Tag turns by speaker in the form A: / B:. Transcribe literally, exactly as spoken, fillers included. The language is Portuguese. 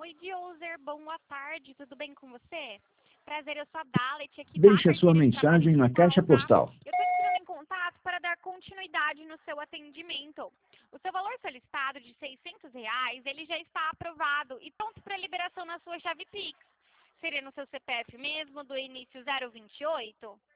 A: Oi, Dioser, boa tarde, tudo bem com você? Prazer, eu sou a Dalet aqui da
B: Deixe a sua
A: Carteira de Trabalho
B: mensagem
A: de
B: na
A: São Paulo,
B: caixa
A: tá?
B: postal.
A: Eu estou entrando em contato para dar continuidade no seu atendimento. O seu valor solicitado de seiscentos reais, ele já está aprovado e pronto para liberação na sua chave Pix. Seria no seu C P F mesmo, do início zero vinte e oito?